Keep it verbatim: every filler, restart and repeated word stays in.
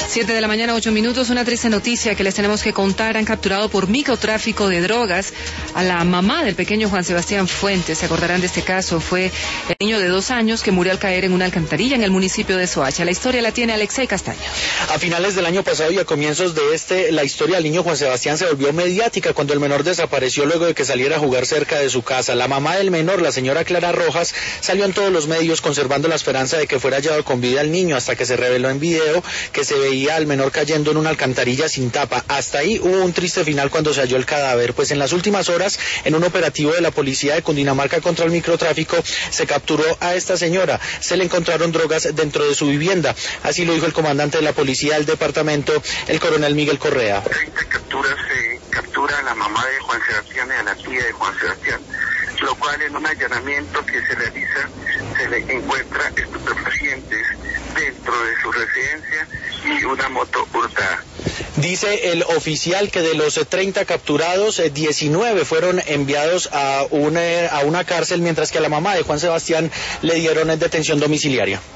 Siete de la mañana, ocho minutos. Una triste noticia que les tenemos que contar. Han capturado por microtráfico de drogas a la mamá del pequeño Juan Sebastián Fuentes. Se acordarán de este caso. Fue el niño de dos años que murió al caer en una alcantarilla en el municipio de Soacha. La historia la tiene Alexei Castaño. A finales del año pasado y a comienzos de este, la historia del niño Juan Sebastián se volvió mediática cuando el menor desapareció luego de que saliera a jugar cerca de su casa. La mamá del menor, la señora Clara Rojas, salió en todos los medios conservando la esperanza de que fuera hallado con vida el niño, hasta que se reveló en video que se veía al menor cayendo en una alcantarilla sin tapa. Hasta ahí hubo un triste final cuando se halló el cadáver, pues en las últimas horas, en un operativo de la policía de Cundinamarca contra el microtráfico, se capturó a esta señora. Se le encontraron drogas dentro de su vivienda. Así lo dijo el comandante de la policía del departamento, el coronel Miguel Correa. treinta capturas se captura a la mamá de Juan Sebastián y a la tía de Juan Sebastián, lo cual en un allanamiento que se realiza se le encuentra estupefacientes dentro de su residencia y una moto hurtada. Dice el oficial que de los treinta capturados, diecinueve fueron enviados a una, a una cárcel, mientras que a la mamá de Juan Sebastián le dieron detención domiciliaria.